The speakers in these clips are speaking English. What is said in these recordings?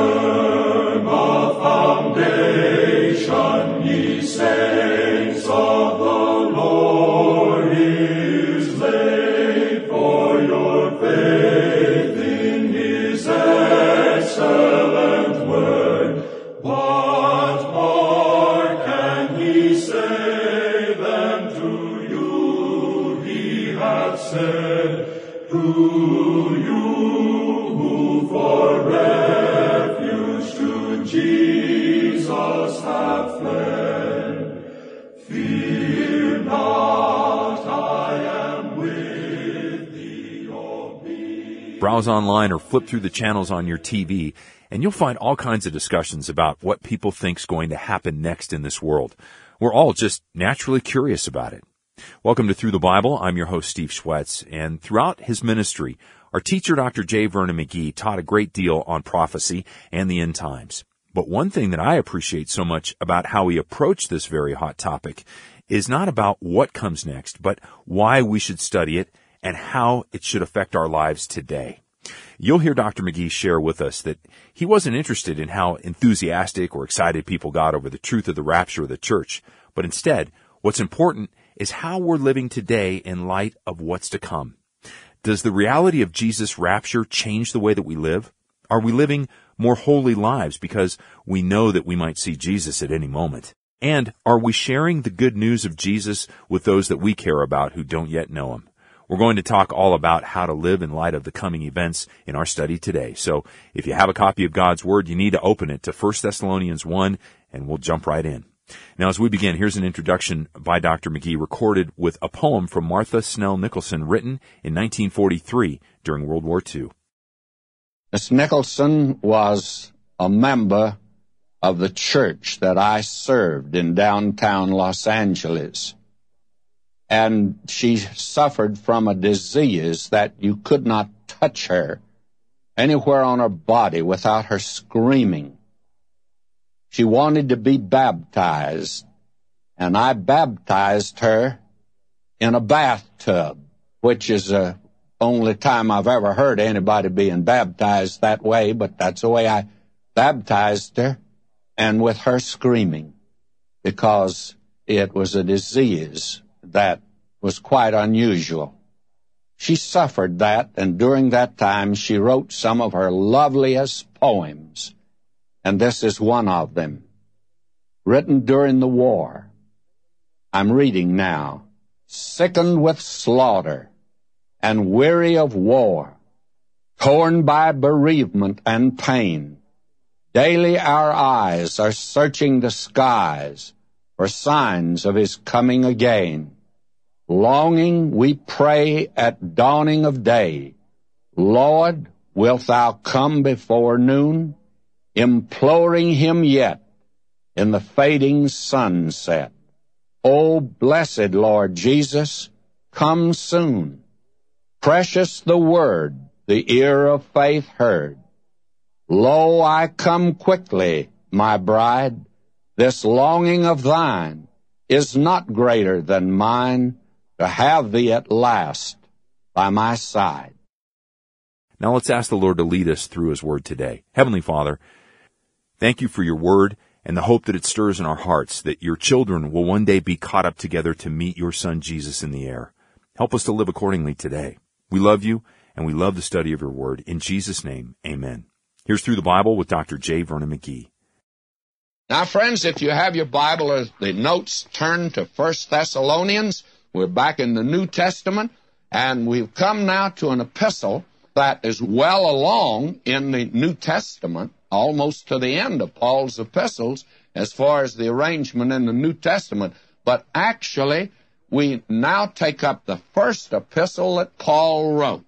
firm a foundation, ye saints of the Lord is laid, for your faith in his excellent word. What more can he say than to you he hath said? To you who for refuge to Jesus have fled, fear not, I am with thee, O be. Browse online or flip through the channels on your TV, and you'll find all kinds of discussions about what people think's going to happen next in this world. We're all just naturally curious about it. Welcome to Through the Bible. I'm your host, Steve Schwetz, and throughout his ministry, our teacher, Dr. J. Vernon McGee, taught a great deal on prophecy and the end times. But one thing that I appreciate so much about how he approached this very hot topic is not about what comes next, but why we should study it and how it should affect our lives today. You'll hear Dr. McGee share with us that he wasn't interested in how enthusiastic or excited people got over the truth of the rapture of the church, but instead, what's important is how we're living today in light of what's to come. Does the reality of Jesus' rapture change the way that we live? Are we living more holy lives because we know that we might see Jesus at any moment? And are we sharing the good news of Jesus with those that we care about who don't yet know him? We're going to talk all about how to live in light of the coming events in our study today. So if you have a copy of God's Word, you need to open it to 1 Thessalonians 1, and we'll jump right in. Now, as we begin, here's an introduction by Dr. McGee recorded with a poem from Martha Snell Nicholson written in 1943 during World War II. Miss Nicholson was a member of the church that I served in downtown Los Angeles. And she suffered from a disease that you could not touch her anywhere on her body without her screaming. She wanted to be baptized, and I baptized her in a bathtub, which is the only time I've ever heard anybody being baptized that way, but that's the way I baptized her, and with her screaming, because it was a disease that was quite unusual. She suffered that, and during that time she wrote some of her loveliest poems, and this is one of them, written during the war. I'm reading now. Sickened with slaughter and weary of war, torn by bereavement and pain, daily our eyes are searching the skies for signs of his coming again. Longing we pray at dawning of day, Lord, wilt thou come before noon? Imploring him yet in the fading sunset. O blessed Lord Jesus, come soon. Precious the word the ear of faith heard. Lo, I come quickly, my bride. This longing of thine is not greater than mine, to have thee at last by my side. Now let's ask the Lord to lead us through his word today. Heavenly Father, thank you for your word and the hope that it stirs in our hearts, that your children will one day be caught up together to meet your Son Jesus in the air. Help us to live accordingly today. We love you, and we love the study of your word. In Jesus' name, amen. Here's Through the Bible with Dr. J. Vernon McGee. Now, friends, if you have your Bible or the notes, turn to 1 Thessalonians. We're back in the New Testament, and we've come now to an epistle that is well along in the New Testament, almost to the end of Paul's epistles as far as the arrangement in the New Testament. But actually, we now take up the first epistle that Paul wrote,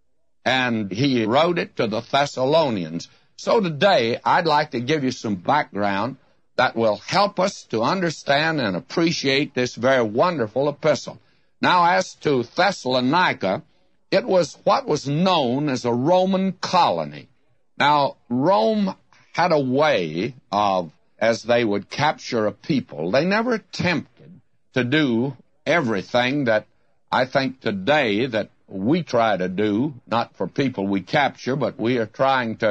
and he wrote it to the Thessalonians. So today, I'd like to give you some background that will help us to understand and appreciate this very wonderful epistle. Now, as to Thessalonica, it was what was known as a Roman colony. Now, Rome had a way of, as they would capture a people, they never attempted to do everything that I think today that we try to do, not for people we capture, but we are trying to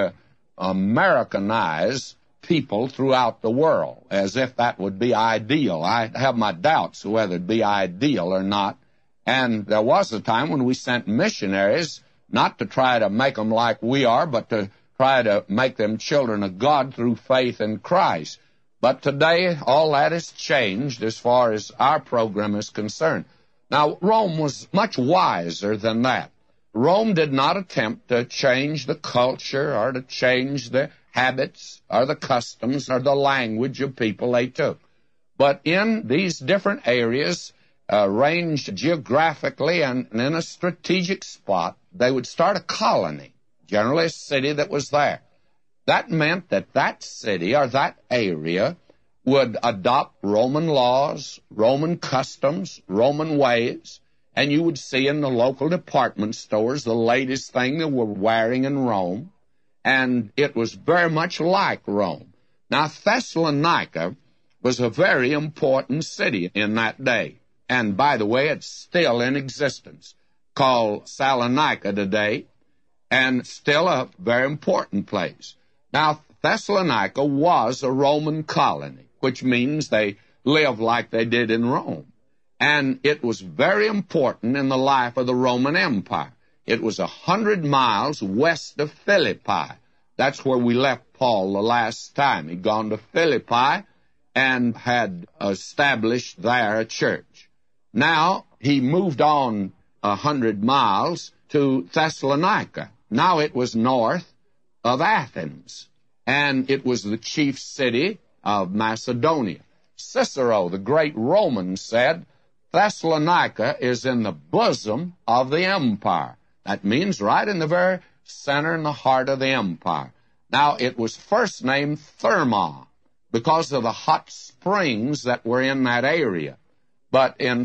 Americanize people throughout the world, as if that would be ideal. I have my doubts whether it'd be ideal or not. And there was a time when we sent missionaries not to try to make them like we are, but to try to make them children of God through faith in Christ. But today, all that has changed as far as our program is concerned. Now, Rome was much wiser than that. Rome did not attempt to change the culture or to change the habits or the customs or the language of people they took. But in these different areas, arranged geographically and in a strategic spot, they would start a colony, generally a city that was there. That meant that that city or that area would adopt Roman laws, Roman customs, Roman ways, and you would see in the local department stores the latest thing they were wearing in Rome, and it was very much like Rome. Now, Thessalonica was a very important city in that day, and by the way, it's still in existence, called Salonika today, and still a very important place. Now, Thessalonica was a Roman colony, which means they lived like they did in Rome. And it was very important in the life of the Roman Empire. It was 100 miles west of Philippi. That's where we left Paul the last time. He'd gone to Philippi and had established there a church. Now, he moved on 100 miles to Thessalonica. Now it was north of Athens, and it was the chief city of Macedonia. Cicero, the great Roman, said, Thessalonica is in the bosom of the empire. That means right in the very center and the heart of the empire. Now, it was first named Therma because of the hot springs that were in that area. But in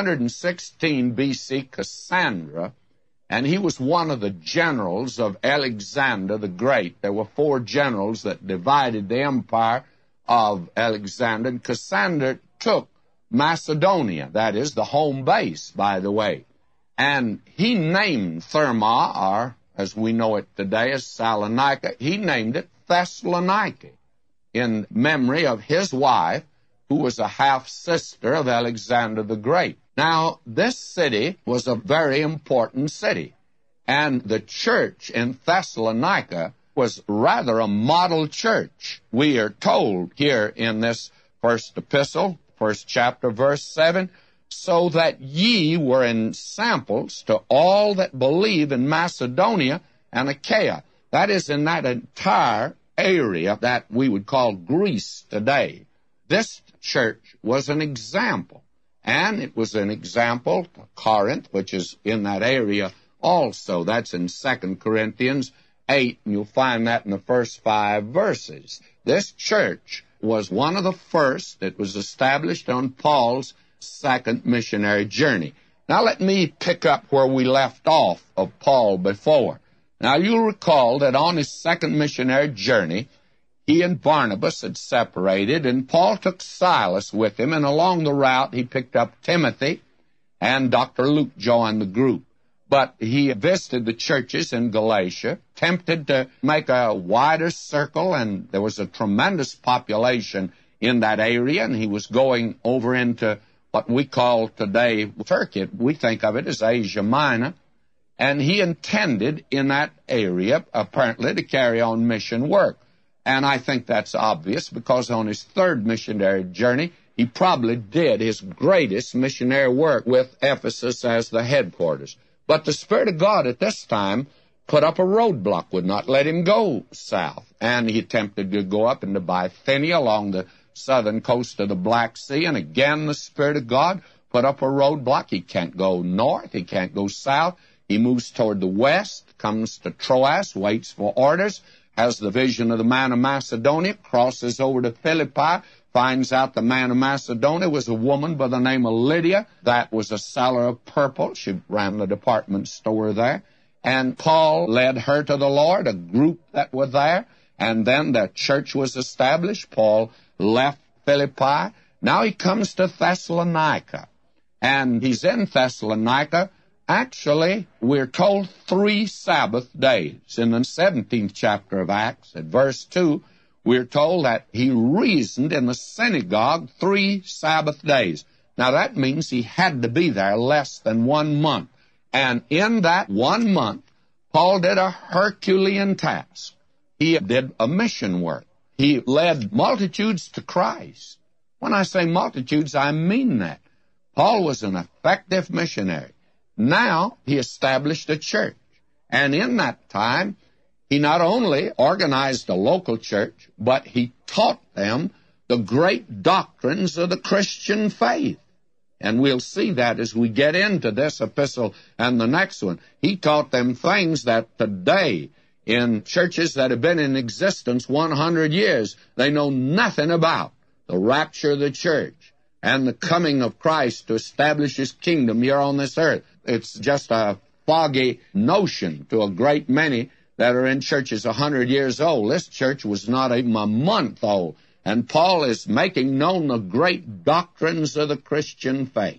316 B.C., Cassandra, and he was one of the generals of Alexander the Great. There were 4 generals that divided the empire of Alexander, and Cassandra took Macedonia, that is the home base, by the way. And he named Therma, or as we know it today as Salonika, he named it Thessalonica in memory of his wife, who was a half-sister of Alexander the Great. Now, this city was a very important city, and the church in Thessalonica was rather a model church. We are told here in this first epistle, first chapter, verse 7, so that ye were in samples to all that believe in Macedonia and Achaia. That is, in that entire area that we would call Greece today. This church was an example, and it was an example to Corinth, which is in that area also. That's in 2 Corinthians 8, and you'll find that in the first 5 verses. This church was one of the first that was established on Paul's second missionary journey. Now let me pick up where we left off of Paul before. Now you'll recall that on his second missionary journey, he and Barnabas had separated, and Paul took Silas with him, and along the route he picked up Timothy, and Dr. Luke joined the group. But he visited the churches in Galatia, tempted to make a wider circle, and there was a tremendous population in that area, and he was going over into what we call today Turkey. We think of it as Asia Minor, and he intended in that area, apparently, to carry on mission work. And I think that's obvious because on his third missionary journey, he probably did his greatest missionary work with Ephesus as the headquarters. But the Spirit of God at this time put up a roadblock, would not let him go south. And he attempted to go up into Bithynia along the southern coast of the Black Sea. And again, the Spirit of God put up a roadblock. He can't go north. He can't go south. He moves toward the west, comes to Troas, waits for orders, has the vision of the man of Macedonia, crosses over to Philippi, finds out the man of Macedonia was a woman by the name of Lydia. That was a seller of purple. She ran the department store there. And Paul led her to the Lord, a group that were there. And then the church was established. Paul left Philippi. Now he comes to Thessalonica. And he's in Thessalonica actually, we're told 3 Sabbath days. In the 17th chapter of Acts, at verse 2, we're told that he reasoned in the synagogue 3 Sabbath days. Now, that means he had to be there less than 1 month. And in that 1 month, Paul did a Herculean task. He did a mission work. He led multitudes to Christ. When I say multitudes, I mean that. Paul was an effective missionary. Now, he established a church. And in that time, he not only organized a local church, but he taught them the great doctrines of the Christian faith. And we'll see that as we get into this epistle and the next one. He taught them things that today, in churches that have been in existence 100 years, they know nothing about. The rapture of the church and the coming of Christ to establish his kingdom here on this earth. It's just a foggy notion to a great many that are in churches 100 years old. This church was not even a month old. And Paul is making known the great doctrines of the Christian faith.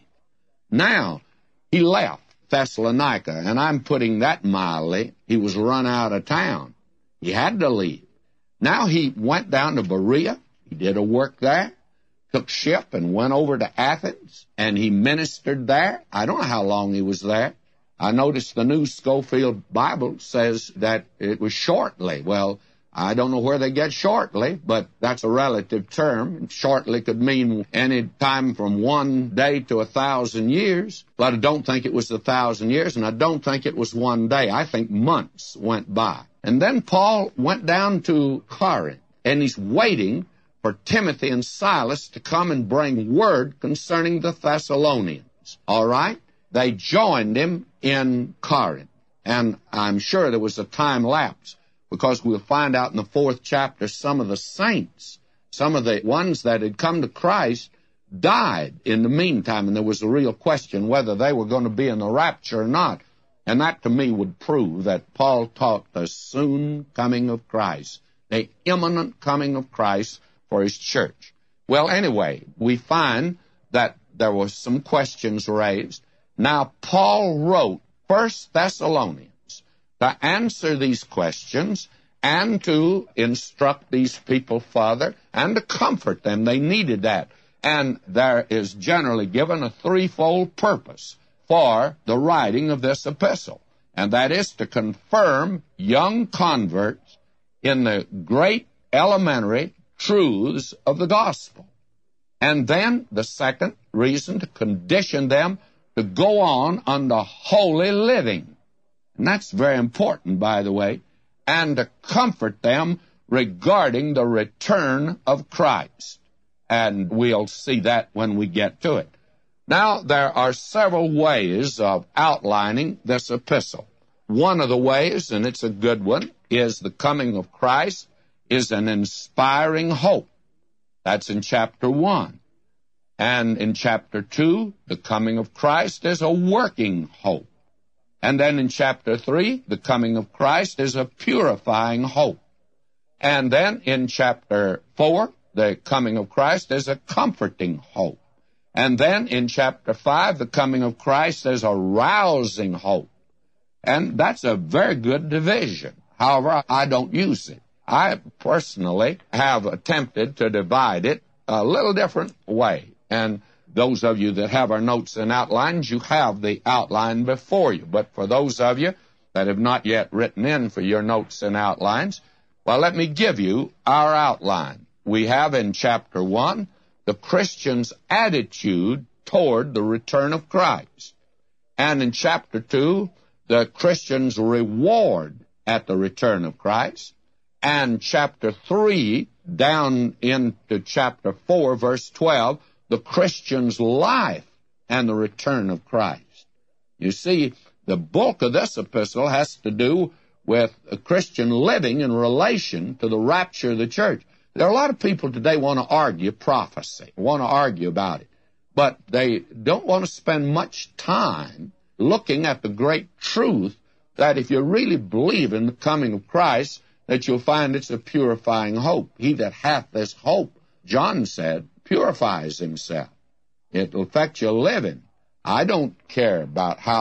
Now, he left Thessalonica, and I'm putting that mildly. He was run out of town. He had to leave. Now he went down to Berea. He did a work there, took ship and went over to Athens, and he ministered there. I don't know how long he was there. I noticed the New Schofield Bible says that it was shortly. Well, I don't know where they get shortly, but that's a relative term. Shortly could mean any time from 1 day to 1,000 years, but I don't think it was 1,000 years, and I don't think it was 1 day. I think months went by. And then Paul went down to Corinth, and he's waiting for Timothy and Silas to come and bring word concerning the Thessalonians. All right? They joined him in Corinth, and I'm sure there was a time lapse, because we'll find out in the 4th chapter some of the saints, some of the ones that had come to Christ, died in the meantime, and there was a real question whether they were going to be in the rapture or not. And that to me would prove that Paul taught the soon coming of Christ, the imminent coming of Christ for his church. Well, anyway, we find that there were some questions raised. Now, Paul wrote 1 Thessalonians to answer these questions and to instruct these people further and to comfort them. They needed that. And there is generally given a threefold purpose for the writing of this epistle, and that is to confirm young converts in the great elementary truths of the gospel. And then the second reason, to condition them to go on unto holy living. And that's very important, by the way, and to comfort them regarding the return of Christ. And we'll see that when we get to it. Now, there are several ways of outlining this epistle. One of the ways, and it's a good one, is the coming of Christ is an inspiring hope. That's in chapter 1. And in chapter 2, the coming of Christ is a working hope. And then in chapter 3, the coming of Christ is a purifying hope. And then in chapter 4, the coming of Christ is a comforting hope. And then in chapter 5, the coming of Christ is a rousing hope. And that's a very good division. However, I don't use it. I personally have attempted to divide it a little different way. And those of you that have our notes and outlines, you have the outline before you. But for those of you that have not yet written in for your notes and outlines, well, let me give you our outline. We have in chapter 1 the Christian's attitude toward the return of Christ. And in chapter 2, the Christian's reward at the return of Christ. And chapter 3, down into chapter 4, verse 12, the Christian's life and the return of Christ. You see, the bulk of this epistle has to do with a Christian living in relation to the rapture of the church. There are a lot of people today want to argue prophecy, want to argue about it, but they don't want to spend much time looking at the great truth that if you really believe in the coming of Christ, that you'll find it's a purifying hope. He that hath this hope, John said, purifies himself. It will affect your living. I don't care about how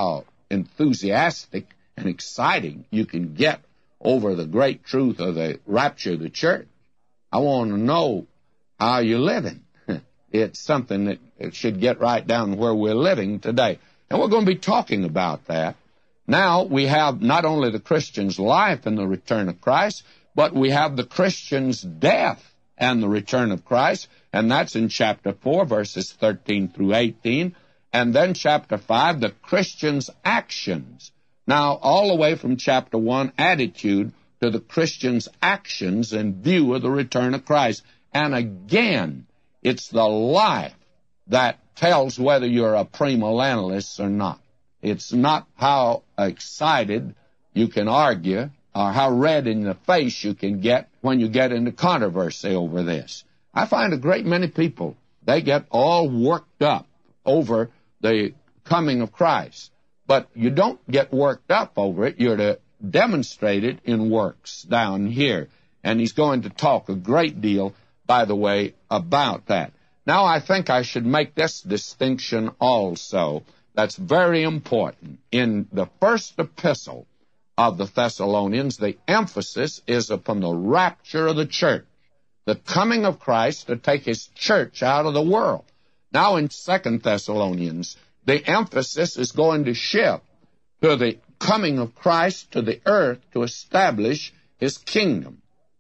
enthusiastic and exciting you can get over the great truth of the rapture of the church. I want to know how you're living. It's something that it should get right down where we're living today. And we're going to be talking about that. Now we have not only the Christian's life and the return of Christ, but we have the Christian's death and the return of Christ, and that's in chapter 4, verses 13 through 18. And then chapter 5, the Christian's actions. Now, all the way from chapter 1, attitude, to the Christian's actions in view of the return of Christ. And again, it's the life that tells whether you're a premillennialist or not. It's not how excited you can argue or how red in the face you can get when you get into controversy over this. I find a great many people, they get all worked up over the coming of Christ. But you don't get worked up over it. You're to demonstrate it in works down here. And he's going to talk a great deal, by the way, about that. Now, I think I should make this distinction also. That's very important. In the first epistle of the Thessalonians, the emphasis is upon the rapture of the church, the coming of Christ to take his church out of the world. Now, in 2 Thessalonians, the emphasis is going to shift to the coming of Christ to the earth to establish his kingdom.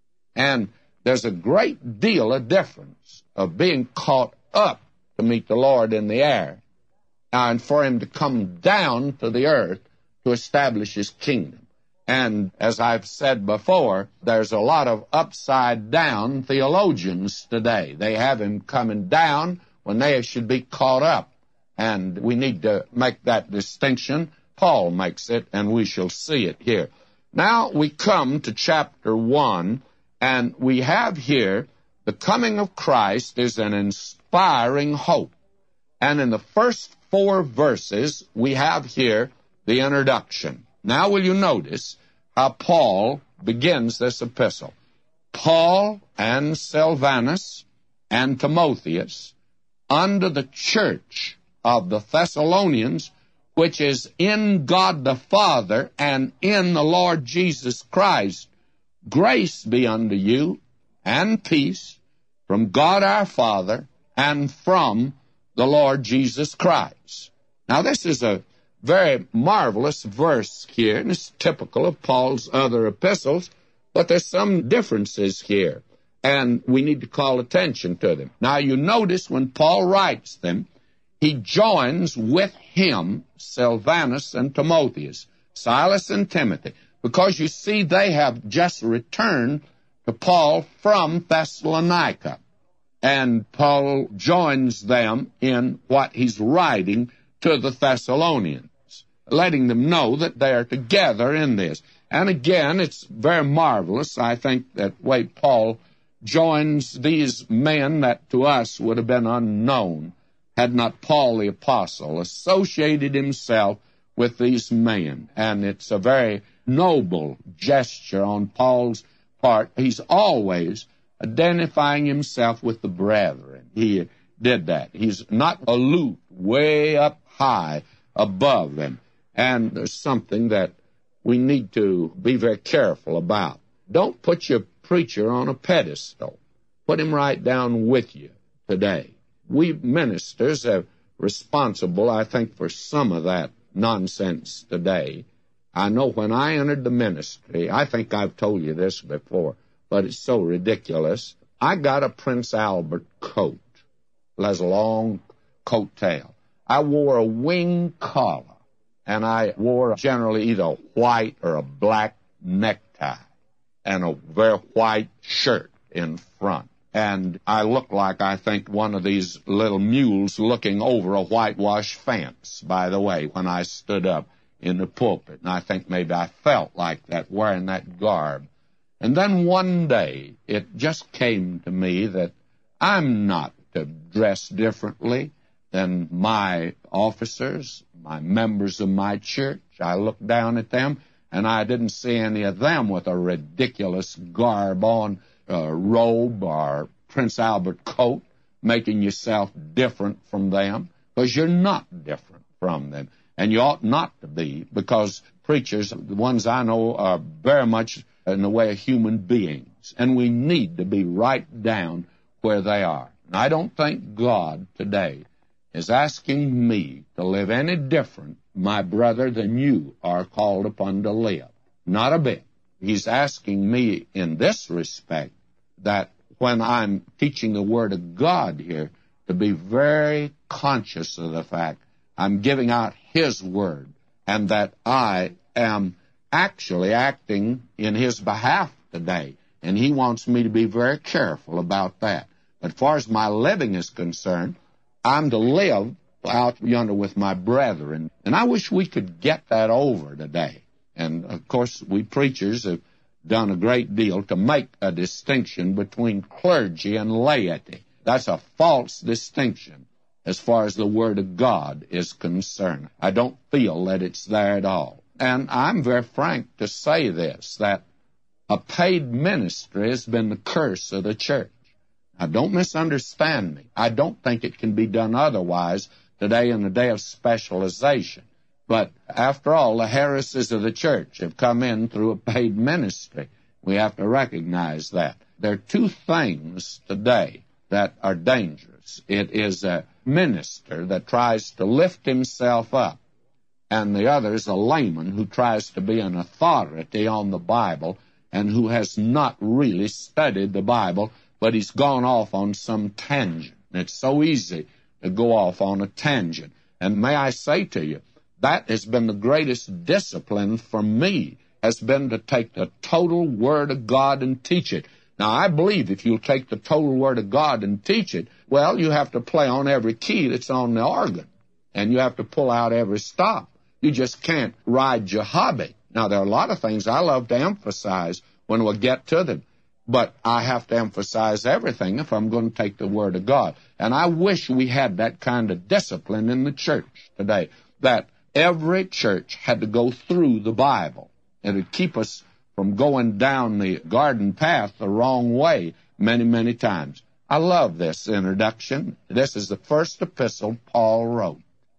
And there's a great deal of difference of being caught up to meet the Lord in the air and for him to come down to the earth to establish his kingdom. And as I've said before, there's a lot of upside-down theologians today. They have him coming down when they should be caught up. And we need to make that distinction. Paul makes it, and we shall see it here. Now we come to chapter 1, and we have here the coming of Christ is an inspiring hope. And in the first 4 verses, we have here the introduction. Now will you notice how Paul begins this epistle? Paul and Silvanus and Timotheus, under the church of the Thessalonians, which is in God the Father and in the Lord Jesus Christ, grace be unto you and peace from God our Father and from the Lord Jesus Christ. Now this is a very marvelous verse here, and it's typical of Paul's other epistles, but there's some differences here, and we need to call attention to them. Now you notice when Paul writes them, he joins with him Silvanus and Timotheus, Silas and Timothy, because you see they have just returned to Paul from Thessalonica. And Paul joins them in what he's writing to the Thessalonians, letting them know that they are together in this. And again, it's very marvelous, I think, that way Paul joins these men that to us would have been unknown had not Paul the Apostle associated himself with these men. And it's a very noble gesture on Paul's part. He's always identifying himself with the brethren. He did that. He's not aloof, way up high above them. And there's something that we need to be very careful about. Don't put your preacher on a pedestal. Put him right down with you today. We ministers are responsible, I think, for some of that nonsense today. I know when I entered the ministry, I think I've told you this before, but it's so ridiculous. I got a Prince Albert coat. It has a long coat tail. I wore a wing collar, and I wore generally either a white or a black necktie and a very white shirt in front. And I looked like, I think, one of these little mules looking over a whitewashed fence, by the way, when I stood up in the pulpit. And I think maybe I felt like that, wearing that garb. And then one day, it just came to me that I'm not to dress differently than my officers, my members of my church. I looked down at them, and I didn't see any of them with a ridiculous garb on, robe or Prince Albert coat, making yourself different from them, because you're not different from them. And you ought not to be, because preachers, the ones I know, are very much in the way of human beings. And we need to be right down where they are. And I don't think God today is asking me to live any different, my brother, than you are called upon to live. Not a bit. He's asking me in this respect that when I'm teaching the Word of God here, to be very conscious of the fact I'm giving out His Word, and that I am actually acting in His behalf today. And He wants me to be very careful about that. As far as my living is concerned, I'm to live out yonder with my brethren. And I wish we could get that over today. And, of course, we preachers have done a great deal to make a distinction between clergy and laity. That's a false distinction as far as the Word of God is concerned. I don't feel that it's there at all. And I'm very frank to say this, that a paid ministry has been the curse of the church. Now, don't misunderstand me. I don't think it can be done otherwise today in the day of specialization. But after all, the heresies of the church have come in through a paid ministry. We have to recognize that. There are two things today that are dangerous. It is a minister that tries to lift himself up, and the other is a layman who tries to be an authority on the Bible and who has not really studied the Bible, but he's gone off on some tangent. It's so easy to go off on a tangent. And may I say to you, that has been the greatest discipline for me, has been to take the total Word of God and teach it. Now, I believe if you'll take the total Word of God and teach it, well, you have to play on every key that's on the organ, and you have to pull out every stop. You just can't ride your hobby. Now, there are a lot of things I love to emphasize when we'll get to them, but I have to emphasize everything if I'm going to take the Word of God. And I wish we had that kind of discipline in the church today, that every church had to go through the Bible. It would keep us from going down the garden path the wrong way many, many times. I love this introduction. This is the first epistle Paul wrote.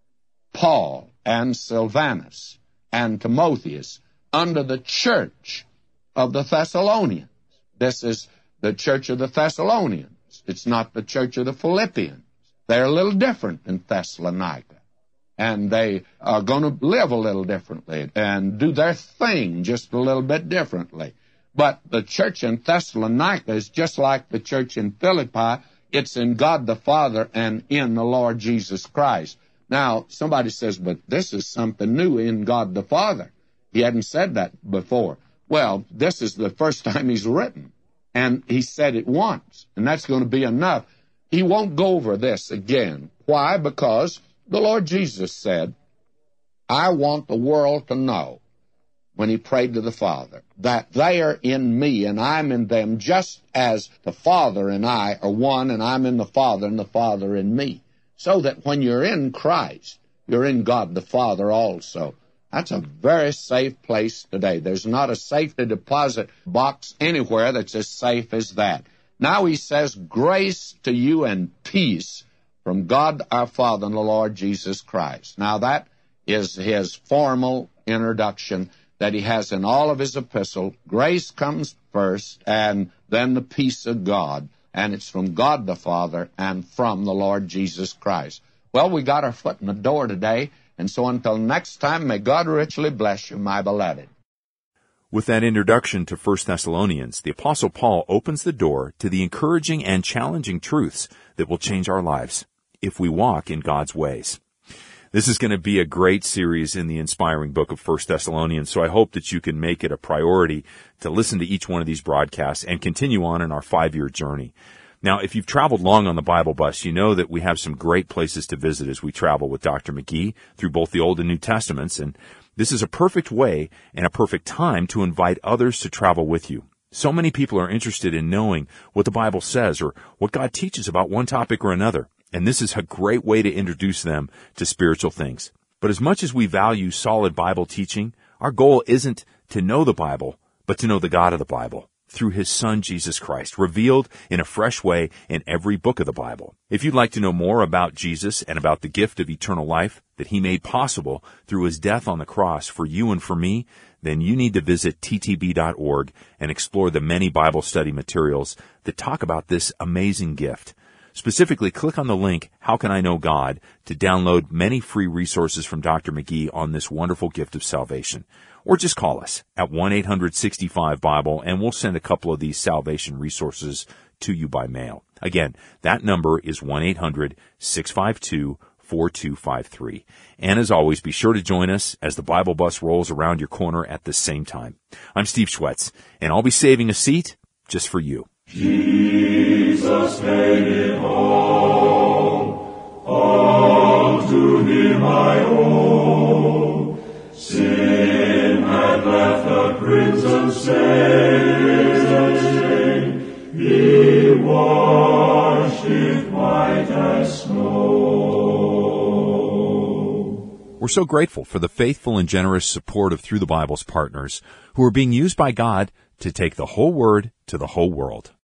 Paul and Silvanus and Timotheus under the church of the Thessalonians. This is the church of the Thessalonians. It's not the church of the Philippians. They're a little different in Thessalonica. And they are going to live a little differently and do their thing just a little bit differently. But the church in Thessalonica is just like the church in Philippi. It's in God the Father and in the Lord Jesus Christ. Now, somebody says, but this is something new, in God the Father. He hadn't said that before. Well, this is the first time he's written, and he said it once, and that's going to be enough. He won't go over this again. Why? Because the Lord Jesus said, I want the world to know, when he prayed to the Father, that they are in me and I'm in them, just as the Father and I are one, and I'm in the Father and the Father in me. So that when you're in Christ, you're in God the Father also. That's a very safe place today. There's not a safety deposit box anywhere that's as safe as that. Now he says, grace to you and peace from God our Father and the Lord Jesus Christ. Now that is his formal introduction that he has in all of his epistle. Grace comes first, and then the peace of God. And it's from God the Father and from the Lord Jesus Christ. Well, we got our foot in the door today, and so until next time, may God richly bless you, my beloved. With that introduction to 1 Thessalonians, the Apostle Paul opens the door to the encouraging and challenging truths that will change our lives if we walk in God's ways. This is going to be a great series in the inspiring book of 1 Thessalonians, so I hope that you can make it a priority to listen to each one of these broadcasts and continue on in our 5-year journey. Now, if you've traveled long on the Bible bus, you know that we have some great places to visit as we travel with Dr. McGee through both the Old and New Testaments, and this is a perfect way and a perfect time to invite others to travel with you. So many people are interested in knowing what the Bible says or what God teaches about one topic or another. And this is a great way to introduce them to spiritual things. But as much as we value solid Bible teaching, our goal isn't to know the Bible, but to know the God of the Bible. through his Son, Jesus Christ, revealed in a fresh way in every book of the Bible. If you'd like to know more about Jesus and about the gift of eternal life that he made possible through his death on the cross for you and for me, then you need to visit ttb.org and explore the many Bible study materials that talk about this amazing gift. Specifically, click on the link, How Can I Know God?, to download many free resources from Dr. McGee on this wonderful gift of salvation. Or just call us at 1-800-65-BIBLE, and we'll send a couple of these salvation resources to you by mail. Again, that number is 1-800-652-4253. And as always, be sure to join us as the Bible bus rolls around your corner at the same time. I'm Steve Schwetz, and I'll be saving a seat just for you. Jesus paid it all to him I owe. Sin had left a crimson stain, he washed it white as snow. We're so grateful for the faithful and generous support of Through the Bible's partners who are being used by God to take the whole Word to the whole world.